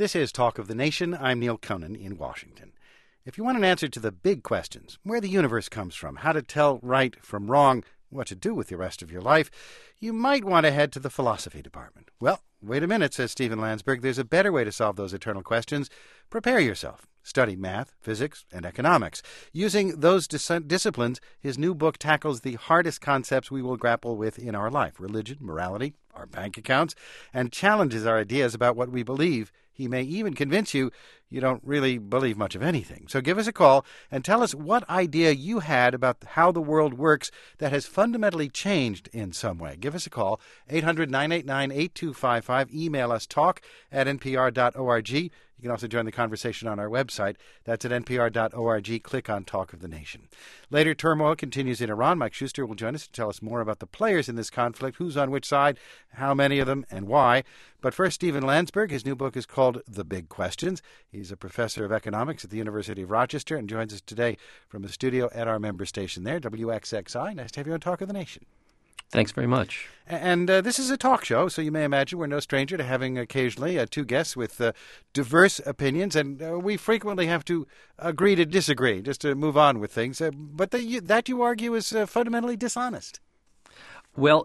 This is Talk of the Nation. I'm Neil Conan in Washington. If you want an answer to the big questions, where the universe comes from, how to tell right from wrong, what to do with the rest of your life, you might want to head to the philosophy department. Well, wait a minute, says Stephen Landsberg. There's a better way to solve those eternal questions. Prepare yourself. Study math, physics, and economics. Using those disciplines, his new book tackles the hardest concepts we will grapple with in our life: religion, morality, our bank accounts, and challenges our ideas about what we believe. He may even convince you don't really believe much of anything. So give us a call and tell us what idea you had about how the world works that has fundamentally changed in some way. Give us a call, 800-989-8255. Email us, talk@npr.org. You can also join the conversation on our website. That's at npr.org. Click on Talk of the Nation. Later, turmoil continues in Iran. Mike Schuster will join us to tell us more about the players in this conflict, who's on which side, how many of them, and why. But first, Stephen Landsberg. His new book is called The Big Questions. He's a professor of economics at the University of Rochester and joins us today from a studio at our member station there, WXXI. Nice to have you on Talk of the Nation. Thanks very much. And this is a talk show, so you may imagine we're no stranger to having occasionally two guests with diverse opinions, and we frequently have to agree to disagree just to move on with things. But that you argue is fundamentally dishonest. Well,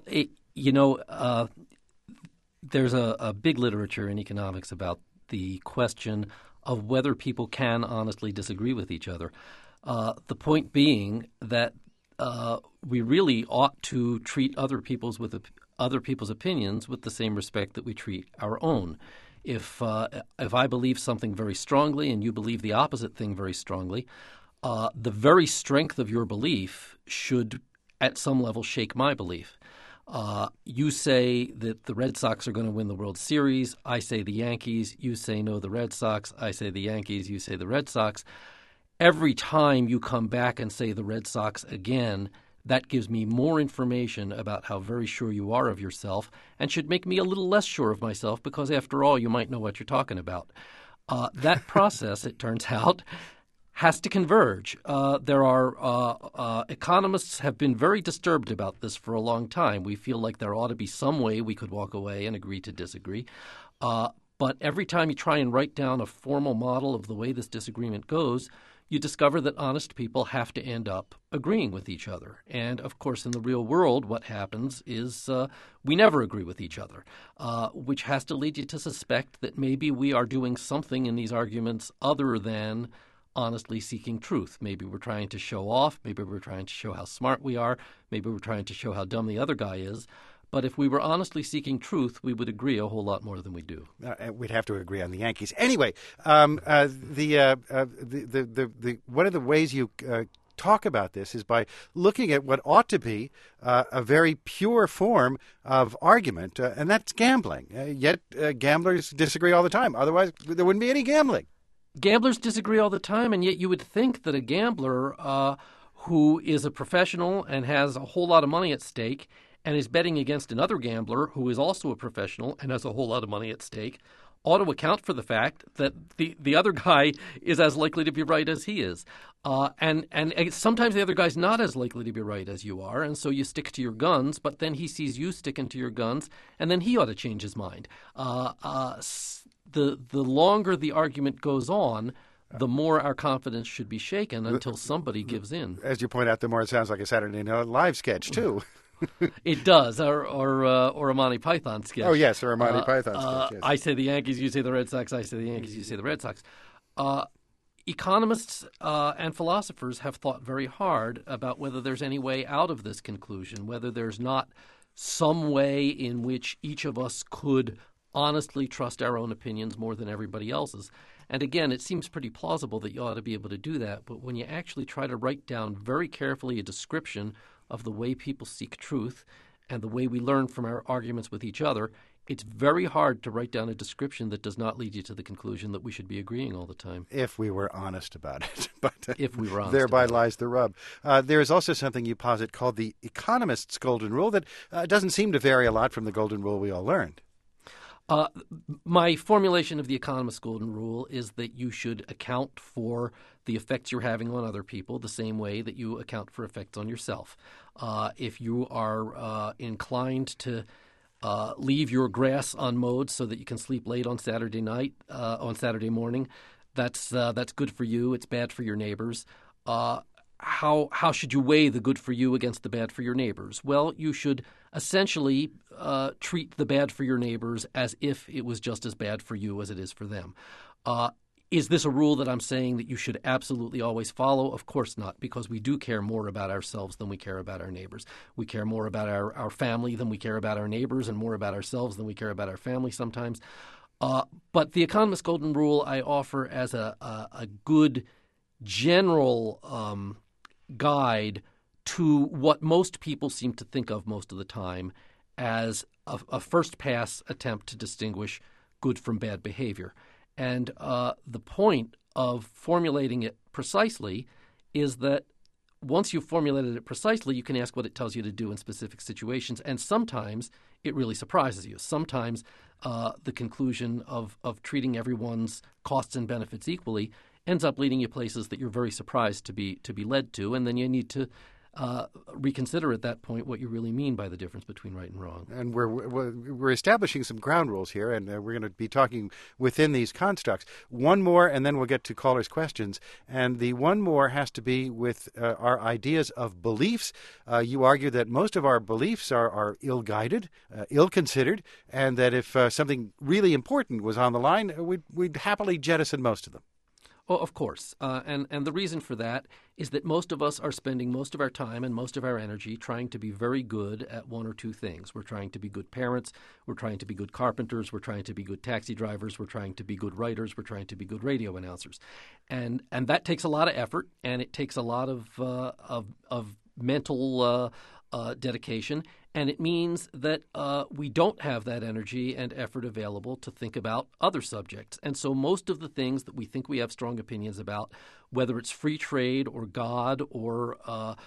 there's a big literature in economics about the question of whether people can honestly disagree with each other. The point being that we really ought to treat other people's opinions with the same respect that we treat our own. If I believe something very strongly and you believe the opposite thing very strongly, the very strength of your belief should, at some level, shake my belief. You say that the Red Sox are going to win the World Series. I say the Yankees. You say no, the Red Sox. I say the Yankees. You say the Red Sox. Every time you come back and say the Red Sox again, that gives me more information about how very sure you are of yourself and should make me a little less sure of myself because, after all, you might know what you're talking about. That process, it turns out, has to converge. There are economists have been very disturbed about this for a long time. We feel like there ought to be some way we could walk away and agree to disagree. But every time you try and write down a formal model of the way this disagreement goes, you discover that honest people have to end up agreeing with each other. And, of course, in the real world, what happens is we never agree with each other, which has to lead you to suspect that maybe we are doing something in these arguments other than honestly seeking truth. Maybe we're trying to show off. Maybe we're trying to show how smart we are. Maybe we're trying to show how dumb the other guy is. But if we were honestly seeking truth, we would agree a whole lot more than we do. We'd have to agree on the Yankees. Anyway, one of the ways you talk about this is by looking at what ought to be a very pure form of argument, and that's gambling. Yet gamblers disagree all the time. Otherwise, there wouldn't be any gambling. Gamblers disagree all the time, and yet you would think that a gambler who is a professional and has a whole lot of money at stake and is betting against another gambler who is also a professional and has a whole lot of money at stake ought to account for the fact that the other guy is as likely to be right as he is. And sometimes the other guy's not as likely to be right as you are, and so you stick to your guns, but then he sees you sticking to your guns, and then he ought to change his mind. The longer the argument goes on, the more our confidence should be shaken until somebody gives in. As you point out, the more it sounds like a Saturday Night Live sketch, too. It does, or a Monty Python sketch. Oh, yes, or a Monty Python sketch, yes. I say the Yankees, you say the Red Sox, I say the Yankees, you say the Red Sox. Economists and philosophers have thought very hard about whether there's any way out of this conclusion, whether there's not some way in which each of us could honestly trust our own opinions more than everybody else's. And again, it seems pretty plausible that you ought to be able to do that, but when you actually try to write down very carefully a description of the way people seek truth and the way we learn from our arguments with each other, it's very hard to write down a description that does not lead you to the conclusion that we should be agreeing all the time. If we were honest about it. But if we were honest thereby about lies the rub. There is also something you posit called the economist's golden rule that doesn't seem to vary a lot from the golden rule we all learned. My formulation of the economist's golden rule is that you should account for the effects you're having on other people the same way that you account for effects on yourself. If you are inclined to leave your grass unmowed so that you can sleep late on Saturday morning. That's good for you. It's bad for your neighbors. How should you weigh the good for you against the bad for your neighbors? Well, you should essentially treat the bad for your neighbors as if it was just as bad for you as it is for them. Is this a rule that I'm saying that you should absolutely always follow? Of course not, because we do care more about ourselves than we care about our neighbors. We care more about our family than we care about our neighbors, and more about ourselves than we care about our family sometimes. But the Economist's Golden Rule I offer as a good general guide to what most people seem to think of most of the time as a first-pass attempt to distinguish good from bad behavior. And the point of formulating it precisely is that once you've formulated it precisely, you can ask what it tells you to do in specific situations. And sometimes it really surprises you. Sometimes the conclusion of treating everyone's costs and benefits equally ends up leading you places that you're very surprised to be led to. And then you need to reconsider at that point what you really mean by the difference between right and wrong. And we're establishing some ground rules here, and we're going to be talking within these constructs. One more, and then we'll get to callers' questions. And the one more has to be with our ideas of beliefs. You argue that most of our beliefs are ill-guided, ill-considered, and that if something really important was on the line, we'd happily jettison most of them. Oh, of course. And the reason for that is that most of us are spending most of our time and most of our energy trying to be very good at one or two things. We're trying to be good parents. We're trying to be good carpenters. We're trying to be good taxi drivers. We're trying to be good writers. We're trying to be good radio announcers. And that takes a lot of effort, and it takes a lot of mental dedication. And it means that we don't have that energy and effort available to think about other subjects. And so most of the things that we think we have strong opinions about, whether it's free trade or God or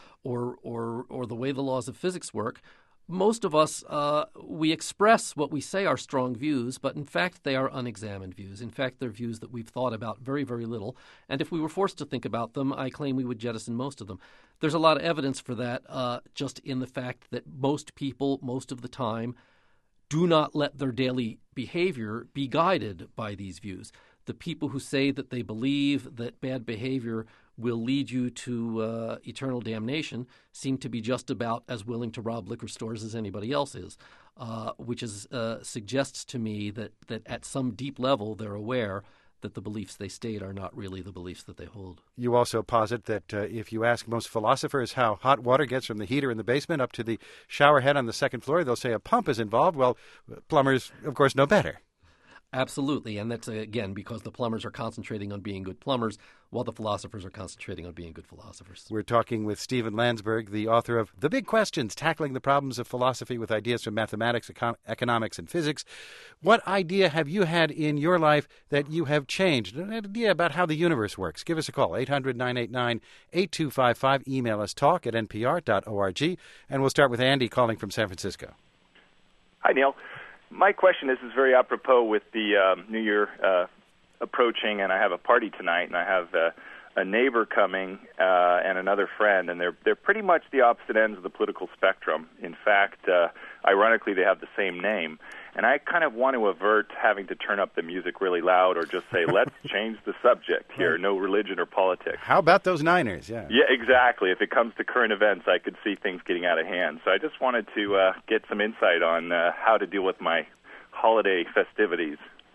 the way the laws of physics work, most of us, we express what we say are strong views, but in fact they are unexamined views. In fact, they're views that we've thought about very, very little. And if we were forced to think about them, I claim we would jettison most of them. There's a lot of evidence for that just in the fact that most people, most of the time, do not let their daily behavior be guided by these views. The people who say that they believe that bad behavior will lead you to eternal damnation seem to be just about as willing to rob liquor stores as anybody else is, which suggests to me that at some deep level they're aware that the beliefs they state are not really the beliefs that they hold. You also posit that if you ask most philosophers how hot water gets from the heater in the basement up to the shower head on the second floor, they'll say a pump is involved. Well, plumbers, of course, know better. Absolutely, and that's, again, because the plumbers are concentrating on being good plumbers while the philosophers are concentrating on being good philosophers. We're talking with Stephen Landsberg, the author of The Big Questions, Tackling the Problems of Philosophy with Ideas from Mathematics, Economics, and Physics. What idea have you had in your life that you have changed? An idea about how the universe works? Give us a call, 800-989-8255. Email us, talk@npr.org. And we'll start with Andy calling from San Francisco. Hi, Neil. My question is very apropos with the New Year approaching, and I have a party tonight, and I have a neighbor coming and another friend, and they're pretty much the opposite ends of the political spectrum. In fact, ironically, they have the same name. And I kind of want to avert having to turn up the music really loud or just say, let's change the subject here, no religion or politics. How about those Niners? Yeah, exactly. If it comes to current events, I could see things getting out of hand. So I just wanted to get some insight on how to deal with my holiday festivities.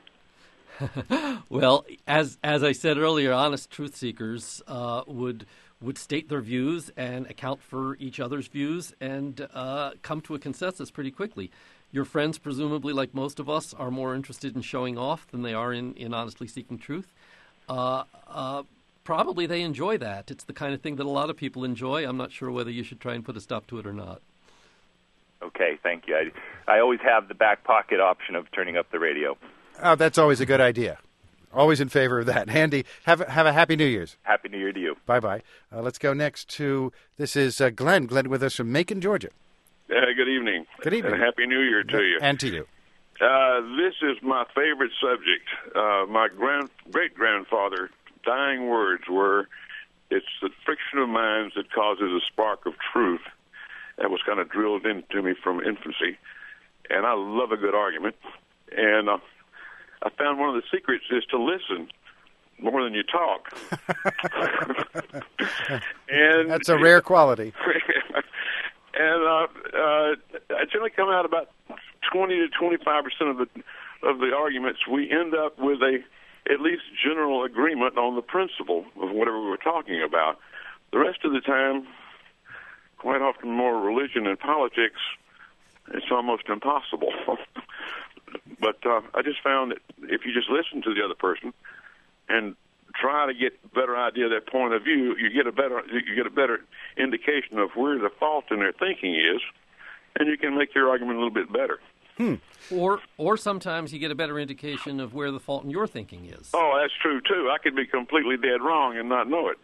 Well, as I said earlier, honest truth seekers would state their views and account for each other's views and come to a consensus pretty quickly. Your friends, presumably, like most of us, are more interested in showing off than they are in honestly seeking truth. Probably they enjoy that. It's the kind of thing that a lot of people enjoy. I'm not sure whether you should try and put a stop to it or not. Okay, thank you. I always have the back pocket option of turning up the radio. Oh, that's always a good idea. Always in favor of that. Andy, have a Happy New Year's. Happy New Year to you. Bye-bye. Let's go next to, this is Glenn. Glenn with us from Macon, Georgia. Good evening. Good evening. And Happy New Year to you. And to you. This is my favorite subject. My great-grandfather dying words were, it's the friction of minds that causes a spark of truth. That was kind of drilled into me from infancy. and I love a good argument. And I found one of the secrets is to listen more than you talk. And that's a rare quality. And I generally come out about 20 to 25% of the arguments. We end up with at least general agreement on the principle of whatever we're talking about. The rest of the time, quite often more religion and politics, it's almost impossible. But I just found that if you just listen to the other person and try to get a better idea of their point of view, you get a better indication of where the fault in their thinking is, and you can make your argument a little bit better. Or sometimes you get a better indication of where the fault in your thinking is. Oh, that's true too. I could be completely dead wrong and not know it.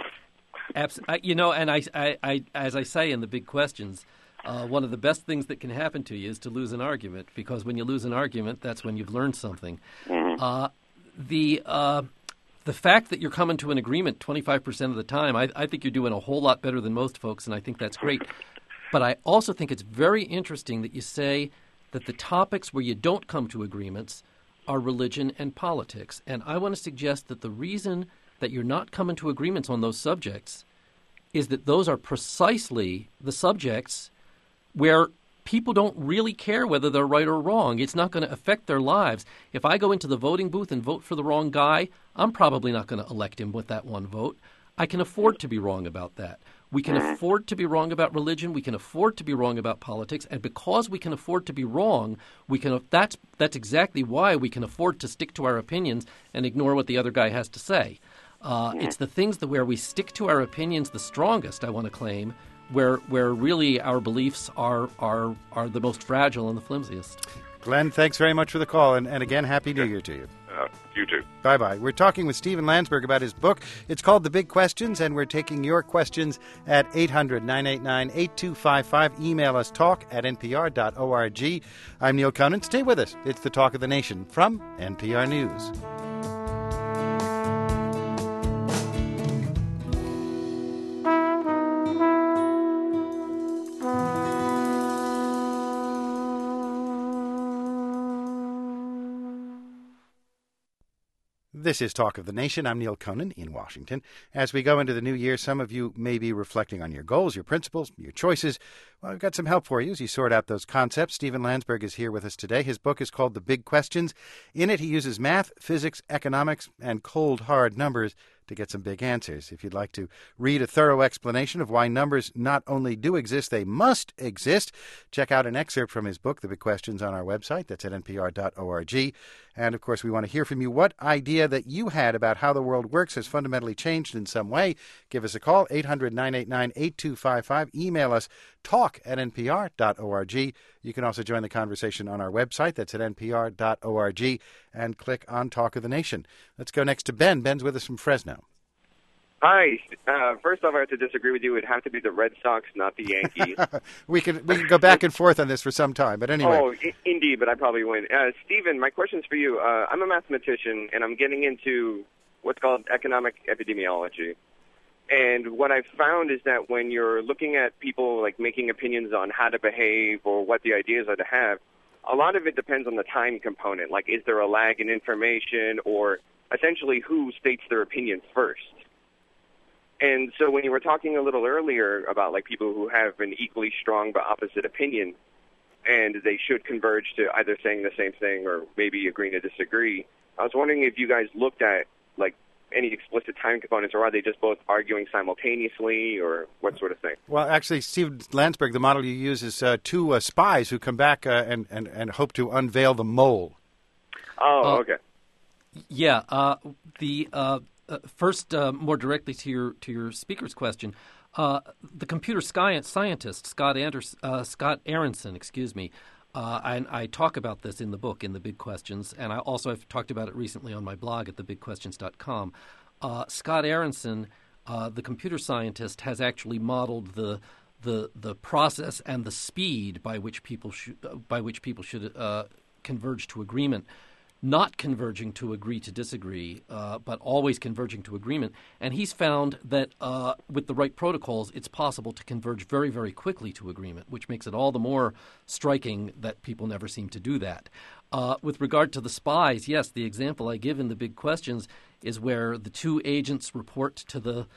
And I, as I say in the big questions, one of the best things that can happen to you is to lose an argument, because when you lose an argument, that's when you've learned something. Mm-hmm. The fact that you're coming to an agreement 25% of the time, I think you're doing a whole lot better than most folks, and I think that's great. But I also think it's very interesting that you say that the topics where you don't come to agreements are religion and politics. And I want to suggest that the reason that you're not coming to agreements on those subjects is that those are precisely the subjects where people don't really care whether they're right or wrong. It's not going to affect their lives. If I go into the voting booth and vote for the wrong guy, I'm probably not going to elect him with that one vote. I can afford to be wrong about that. We can afford to be wrong about religion. We can afford to be wrong about politics. And because we can afford to be wrong, that's exactly why we can afford to stick to our opinions and ignore what the other guy has to say. It's the things where we stick to our opinions the strongest, I want to claim, where really our beliefs are the most fragile and the flimsiest. Glenn, thanks very much for the call, and again, Happy New Year to you. You too. Bye-bye. We're talking with Stephen Landsberg about his book. It's called The Big Questions, and we're taking your questions at 800-989-8255. Email us talk@npr.org. I'm Neil Conan. Stay with us. It's the Talk of the Nation from NPR News. This is Talk of the Nation. I'm Neil Conan in Washington. As we go into the new year, some of you may be reflecting on your goals, your principles, your choices. Well, I've got some help for you as you sort out those concepts. Stephen Landsberg is here with us today. His book is called The Big Questions. In it, he uses math, physics, economics, and cold, hard numbers to get some big answers. If you'd like to read a thorough explanation of why numbers not only do exist, they must exist, check out an excerpt from his book, The Big Questions, on our website. That's at npr.org. And, of course, we want to hear from you. What idea that you had about how the world works has fundamentally changed in some way. Give us a call, 800-989-8255. Email us, talk@npr.org. You can also join the conversation on our website. That's at npr.org. And click on Talk of the Nation. Let's go next to Ben. Ben's with us from Fresno. Hi. First off, I have to disagree with you. It would have to be the Red Sox, not the Yankees. we can go back and forth on this for some time, but anyway. Oh, indeed, but I probably win. Stephen, my question's for you. I'm a mathematician, and I'm getting into what's called economic epidemiology. And what I've found is that when you're looking at people like making opinions on how to behave or what the ideas are to have, a lot of it depends on the time component. Like, is there a lag in information, or essentially who states their opinion first? And so when you were talking a little earlier about like people who have an equally strong but opposite opinion, and they should converge to either saying the same thing or maybe agreeing to disagree, I was wondering if you guys looked at like any explicit time components, or are they just both arguing simultaneously, or what sort of thing? Well, actually, Steve Landsberg, the model you use is two spies who come back and hope to unveil the mole. Oh, okay. Yeah. First, more directly to your speaker's question, the computer scientist Scott Aaronson, and I talk about this in the book, in The Big Questions, and I also have talked about it recently on my blog at thebigquestions.com. Scott Aaronson, the computer scientist, has actually modeled the process and the speed by which people should converge to agreement. not converging to agree to disagree, but always converging to agreement. And he's found that with the right protocols, it's possible to converge very, very quickly to agreement, which makes it all the more striking that people never seem to do that. With regard to the spies, yes, the example I give in the Big Questions is where the two agents report to the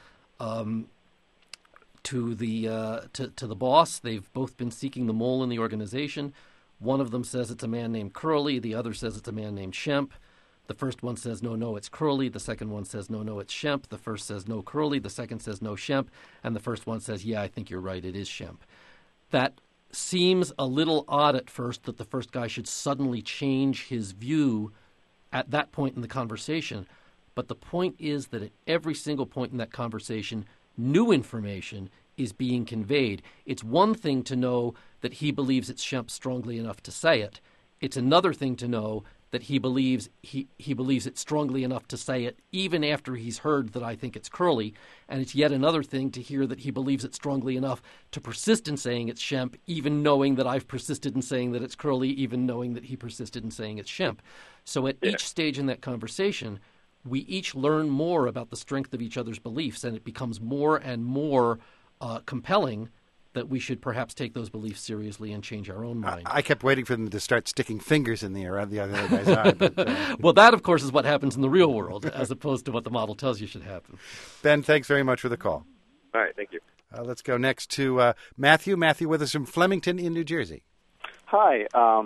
boss. They've both been seeking the mole in the organization. One of them says it's a man named Curley. The other says it's a man named Shemp. The first one says, no, it's Curley. The second one says, no, it's Shemp. The first says, no, Curley. The second says, no, Shemp. And the first one says, yeah, I think you're right. It is Shemp. That seems a little odd at first, that the first guy should suddenly change his view at that point in the conversation. But the point is that at every single point in that conversation, new information is being conveyed. It's one thing to know that he believes it's Shemp strongly enough to say it. It's another thing to know that he believes it strongly enough to say it even after he's heard that I think it's Curley. And it's yet another thing to hear that he believes it strongly enough to persist in saying it's Shemp, even knowing that I've persisted in saying that it's Curley, even knowing that he persisted in saying it's Shemp. So at each stage in that conversation, we each learn more about the strength of each other's beliefs, and it becomes more and more compelling that we should perhaps take those beliefs seriously and change our own mind. I kept waiting for them to start sticking fingers in the air around the other guy's eye. But, well, that, of course, is what happens in the real world, as opposed to what the model tells you should happen. Ben, thanks very much for the call. All right, thank you. Let's go next to Matthew. Matthew with us from Flemington in New Jersey. Hi.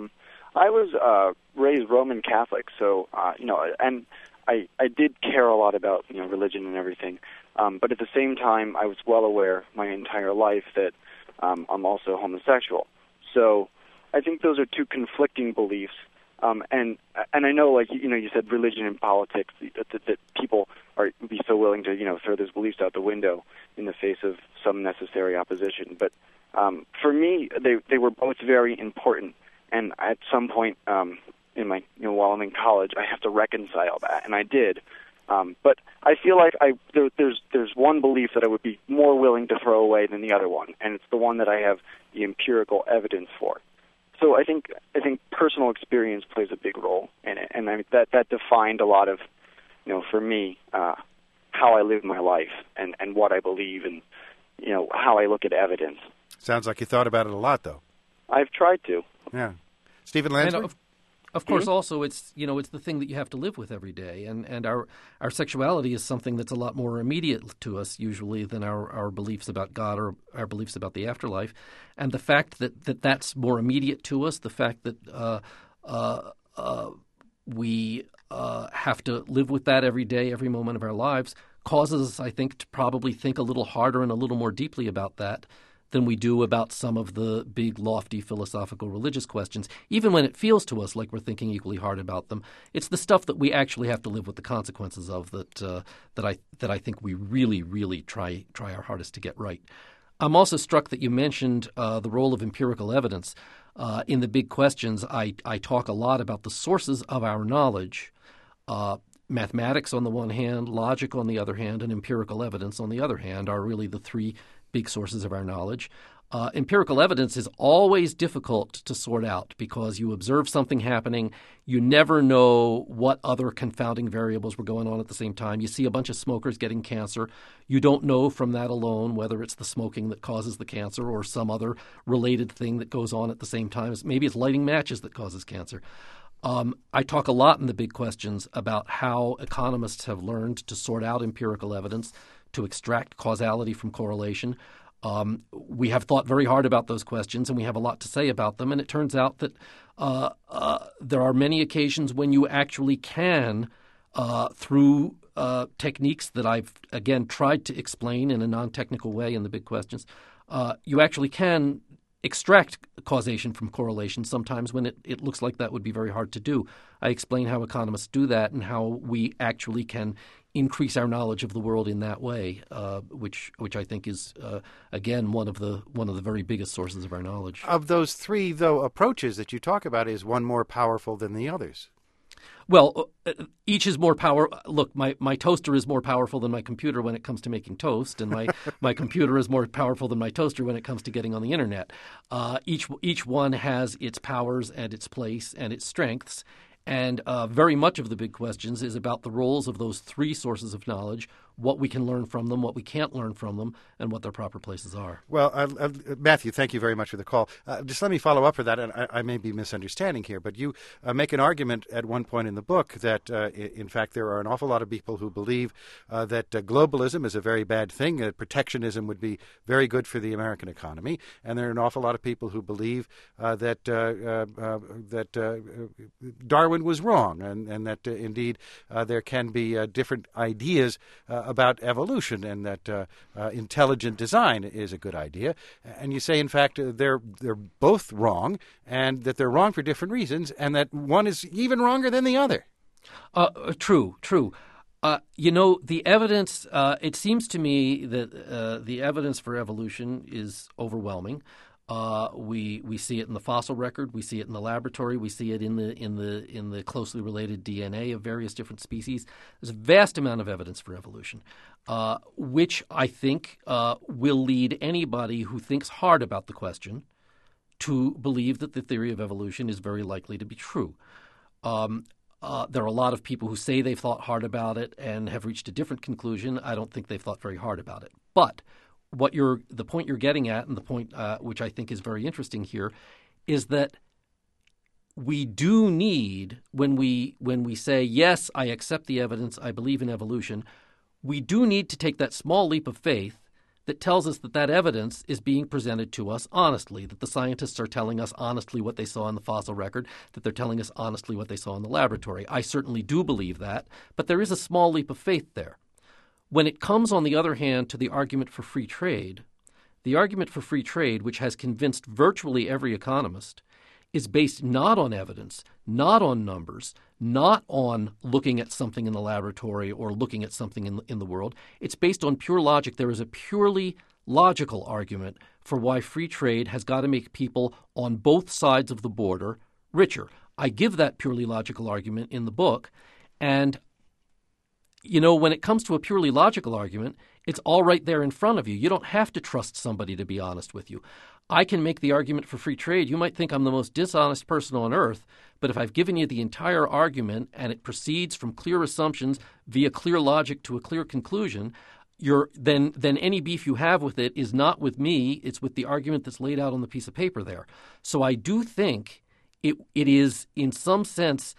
I was raised Roman Catholic, so, and I did care a lot about, religion and everything. But at the same time, I was well aware my entire life that I'm also homosexual. So I think those are two conflicting beliefs. And I know, like, you said religion and politics, that people would be so willing to, throw those beliefs out the window in the face of some necessary opposition. But for me, they were both very important. And at some point in my, while I'm in college, I have to reconcile that, and I did. But I feel like there's one belief that I would be more willing to throw away than the other one, and it's the one that I have the empirical evidence for. So I think personal experience plays a big role in it, and that defined a lot of, for me, how I live my life and what I believe and, how I look at evidence. Sounds like you thought about it a lot, though. I've tried to. Yeah. Stephen Lansbury? Of course, also it's it's the thing that you have to live with every day, and our sexuality is something that's a lot more immediate to us usually than our beliefs about God or our beliefs about the afterlife, and the fact that that's more immediate to us, the fact that we have to live with that every day, every moment of our lives, causes us, I think, to probably think a little harder and a little more deeply about that than we do about some of the big, lofty, philosophical, religious questions, even when it feels to us like we're thinking equally hard about them. It's the stuff that we actually have to live with the consequences of that I think we really, really try our hardest to get right. I'm also struck that you mentioned the role of empirical evidence. In the Big Questions, I talk a lot about the sources of our knowledge, mathematics on the one hand, logic on the other hand, and empirical evidence on the other hand are really the three big sources of our knowledge. Empirical evidence is always difficult to sort out because you observe something happening. You never know what other confounding variables were going on at the same time. You see a bunch of smokers getting cancer. You don't know from that alone whether it's the smoking that causes the cancer or some other related thing that goes on at the same time. Maybe it's lighting matches that causes cancer. I talk a lot in the Big Questions about how economists have learned to sort out empirical evidence, to extract causality from correlation. We have thought very hard about those questions, and we have a lot to say about them. And it turns out that there are many occasions when you actually can, through techniques that I've, again, tried to explain in a non-technical way in the Big Questions, you actually can extract causation from correlation sometimes when it looks like that would be very hard to do. I explain how economists do that and how we actually can increase our knowledge of the world in that way, which I think is again one of the very biggest sources of our knowledge. Of those three, though, approaches that you talk about, is one more powerful than the others? Well, each is more powerful. Look, my toaster is more powerful than my computer when it comes to making toast, and my computer is more powerful than my toaster when it comes to getting on the internet. Each one has its powers and its place and its strengths, And very much of the big questions is about the roles of those three sources of knowledge, what we can learn from them, what we can't learn from them, and what their proper places are. Well, Matthew, thank you very much for the call. Just let me follow up for that, and I may be misunderstanding here, but you make an argument at one point in the book that, in fact, there are an awful lot of people who believe that globalism is a very bad thing, that protectionism would be very good for the American economy, and there are an awful lot of people who believe that Darwin was wrong, and that indeed there can be different ideas about evolution, and that intelligent design is a good idea. And you say, in fact, they're both wrong, and that they're wrong for different reasons, and that one is even wronger than the other. True. The evidence, it seems to me that the evidence for evolution is overwhelming. We see it in the fossil record, we see it in the laboratory, we see it in the closely related DNA of various different species. There's a vast amount of evidence for evolution, which I think will lead anybody who thinks hard about the question to believe that the theory of evolution is very likely to be true. There are a lot of people who say they've thought hard about it and have reached a different conclusion. I don't think they've thought very hard about it. But the point you're getting at, and the point which I think is very interesting here, is that we do need, when we say, yes, I accept the evidence, I believe in evolution, we do need to take that small leap of faith that tells us that evidence is being presented to us honestly, that the scientists are telling us honestly what they saw in the fossil record, that they're telling us honestly what they saw in the laboratory. I certainly do believe that, but there is a small leap of faith there. When it comes, on the other hand, to the argument for free trade, which has convinced virtually every economist, is based not on evidence, not on numbers, not on looking at something in the laboratory or looking at something in the world. It's based on pure logic. There is a purely logical argument for why free trade has got to make people on both sides of the border richer. I give that purely logical argument in the book, and when it comes to a purely logical argument, it's all right there in front of you. You don't have to trust somebody to be honest with you. I can make the argument for free trade. You might think I'm the most dishonest person on earth, but if I've given you the entire argument and it proceeds from clear assumptions via clear logic to a clear conclusion, then any beef you have with it is not with me. It's with the argument that's laid out on the piece of paper there. So I do think it is, in some sense,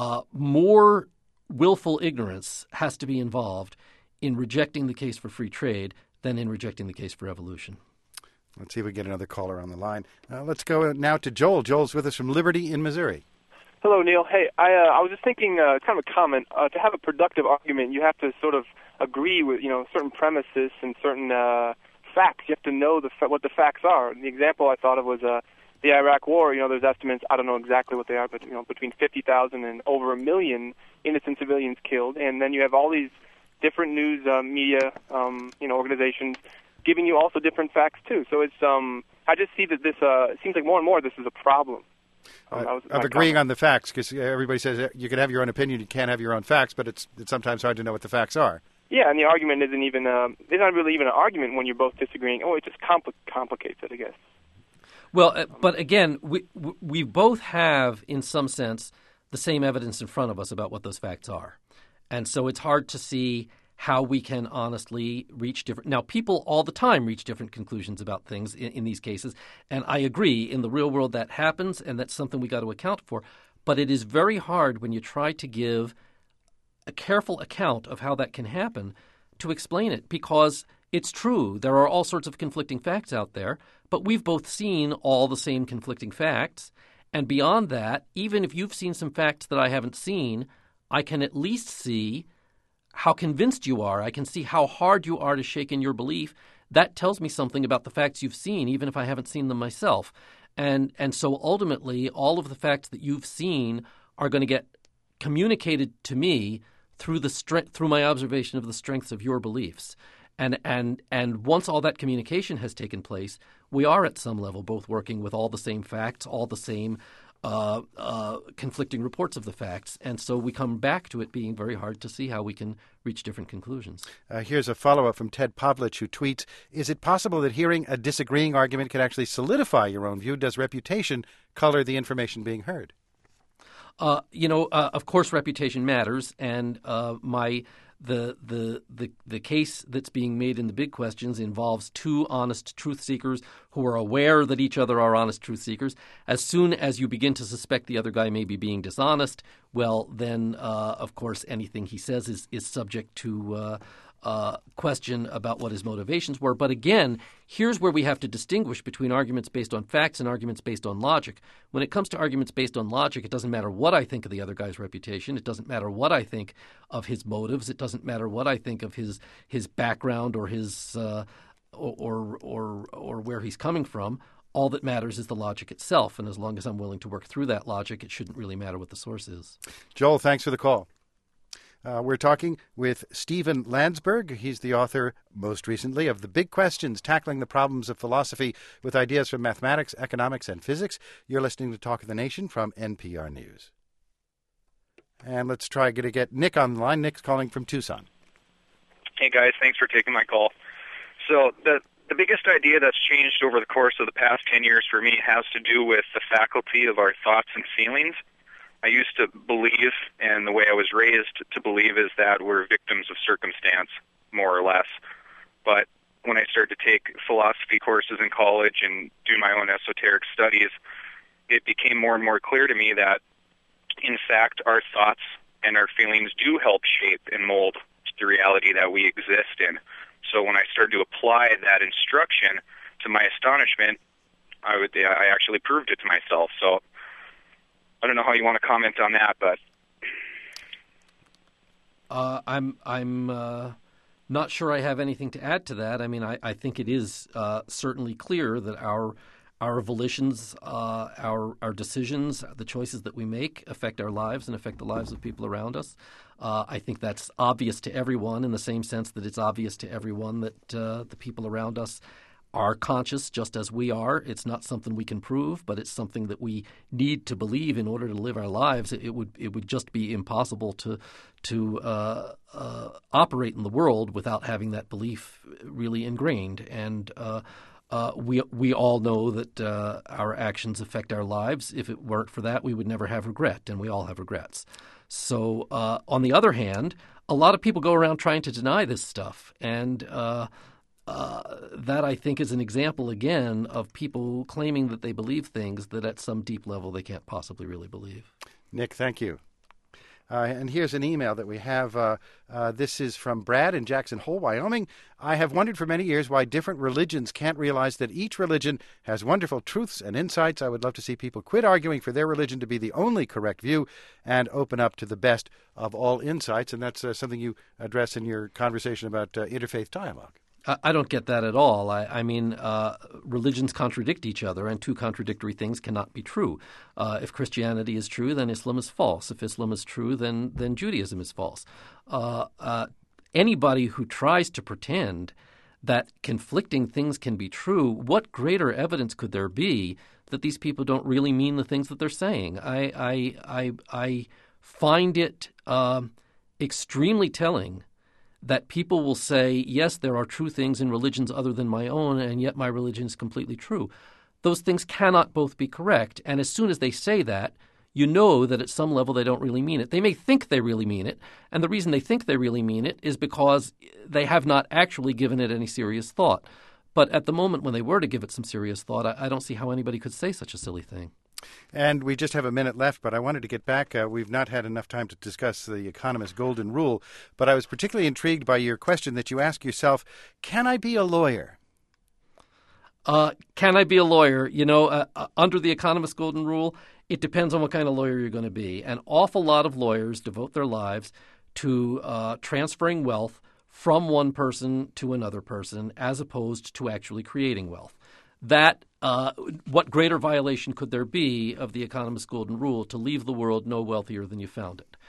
more willful ignorance has to be involved in rejecting the case for free trade than in rejecting the case for evolution. Let's see if we get another caller on the line. Let's go now to Joel. Joel's with us from Liberty in Missouri. Hello, Neil. Hey, I was just thinking, kind of a comment. To have a productive argument, you have to sort of agree with, certain premises and certain facts. You have to know what the facts are. The example I thought of was the Iraq War. There's estimates, I don't know exactly what they are, but between 50,000 and over 1 million innocent civilians killed. And then you have all these different news media, organizations giving you also different facts too. So it's I just see that this it seems like more and more this is a problem. Of agreeing on the facts, because everybody says you can have your own opinion, you can't have your own facts, but it's sometimes hard to know what the facts are. Yeah, and the argument isn't even it's not really even an argument when you're both disagreeing. It just complicates it, I guess. Well, but again, we both have, in some sense, the same evidence in front of us about what those facts are. And so it's hard to see how we can honestly reach different – now, people all the time reach different conclusions about things in these cases. And I agree, in the real world that happens, and that's something we got to account for. But it is very hard when you try to give a careful account of how that can happen to explain it, because it's true. There are all sorts of conflicting facts out there, but we've both seen all the same conflicting facts. And beyond that, even if you've seen some facts that I haven't seen, I can at least see how convinced you are. I can see how hard you are to shake in your belief. That tells me something about the facts you've seen, even if I haven't seen them myself. And so ultimately, all of the facts that you've seen are going to get communicated to me through my observation of the strengths of your beliefs. And once all that communication has taken place, we are at some level both working with all the same facts, all the same conflicting reports of the facts. And so we come back to it being very hard to see how we can reach different conclusions. Here's a follow-up from Ted Pavlich, who tweets, is it possible that hearing a disagreeing argument can actually solidify your own view? Does reputation color the information being heard? Of course, reputation matters, and the case that's being made in the big questions involves two honest truth seekers who are aware that each other are honest truth seekers. As soon as you begin to suspect the other guy may be being dishonest, well, then, of course, anything he says is subject to question about what his motivations were. But again, here's where we have to distinguish between arguments based on facts and arguments based on logic. When it comes to arguments based on logic, it doesn't matter what I think of the other guy's reputation. It doesn't matter what I think of his motives. It doesn't matter what I think of his background or his or where he's coming from. All that matters is the logic itself. And as long as I'm willing to work through that logic, it shouldn't really matter what the source is. Joel, thanks for the call. We're talking with Stephen Landsberg. He's the author, most recently, of The Big Questions, Tackling the Problems of Philosophy with Ideas from Mathematics, Economics, and Physics. You're listening to Talk of the Nation from NPR News. And let's try to get Nick on the line. Nick's calling from Tucson. Hey, guys. Thanks for taking my call. So the biggest idea that's changed over the course of the past 10 years for me has to do with the faculty of our thoughts and feelings. I used to believe, and the way I was raised to believe, is that we're victims of circumstance, more or less. But when I started to take philosophy courses in college and do my own esoteric studies, it became more and more clear to me that, in fact, our thoughts and our feelings do help shape and mold the reality that we exist in. So when I started to apply that instruction, to my astonishment, I actually proved it to myself. So I don't know how you want to comment on that, but I'm not sure I have anything to add to that. I mean, I think it is certainly clear that our volitions, our decisions, the choices that we make affect our lives and affect the lives of people around us. I think that's obvious to everyone in the same sense that it's obvious to everyone that the people around us are conscious just as we are. It's not something we can prove, but it's something that we need to believe in order to live our lives. It would just be impossible to operate in the world without having that belief really ingrained. And we all know that our actions affect our lives. If it weren't for that, we would never have regret, and we all have regrets. So on the other hand, a lot of people go around trying to deny this stuff, and that, I think, is an example, again, of people claiming that they believe things that at some deep level they can't possibly really believe. Nick, thank you. And here's an email that we have. This is from Brad in Jackson Hole, Wyoming. I have wondered for many years why different religions can't realize that each religion has wonderful truths and insights. I would love to see people quit arguing for their religion to be the only correct view and open up to the best of all insights. And that's something you address in your conversation about interfaith dialogue. I don't get that at all. I mean, religions contradict each other, and two contradictory things cannot be true. If Christianity is true, then Islam is false. If Islam is true, then Judaism is false. Anybody who tries to pretend that conflicting things can be true, what greater evidence could there be that these people don't really mean the things that they're saying? I find it extremely telling that people will say, yes, there are true things in religions other than my own, and yet my religion is completely true. Those things cannot both be correct. And as soon as they say that, you know that at some level they don't really mean it. They may think they really mean it, and the reason they think they really mean it is because they have not actually given it any serious thought. But at the moment when they were to give it some serious thought, I don't see how anybody could say such a silly thing. And we just have a minute left, but I wanted to get back. We've not had enough time to discuss the economist's golden rule, but I was particularly intrigued by your question that you ask yourself, can I be a lawyer? Can I be a lawyer? You know, under the economist's golden rule, it depends on what kind of lawyer you're going to be. An awful lot of lawyers devote their lives to transferring wealth from one person to another person as opposed to actually creating wealth. That what greater violation could there be of the economist's golden rule to leave the world no wealthier than you found it?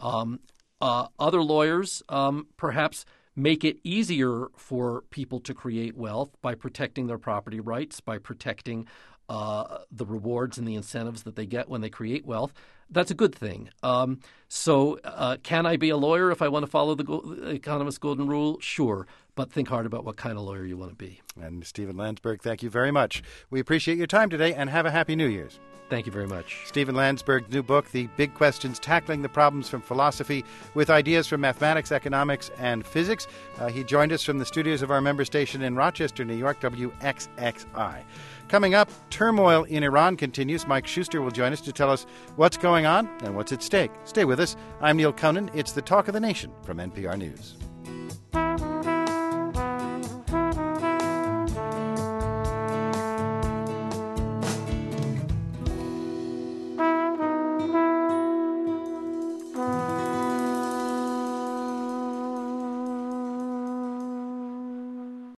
Other lawyers perhaps make it easier for people to create wealth by protecting their property rights, by protecting the rewards and the incentives that they get when they create wealth. That's a good thing. So can I be a lawyer if I want to follow the economist's golden rule? Sure. but think hard about what kind of lawyer you want to be. And Stephen Landsberg, thank you very much. We appreciate your time today, and have a happy New Year's. Thank you very much. Stephen Landsberg's new book, The Big Questions, Tackling the Problems from Philosophy with Ideas from Mathematics, Economics, and Physics. He joined us from the studios of our member station in Rochester, New York, WXXI. Coming up, turmoil in Iran continues. Mike Schuster will join us to tell us what's going on and what's at stake. Stay with us. I'm Neil Conan. It's the Talk of the Nation from NPR News.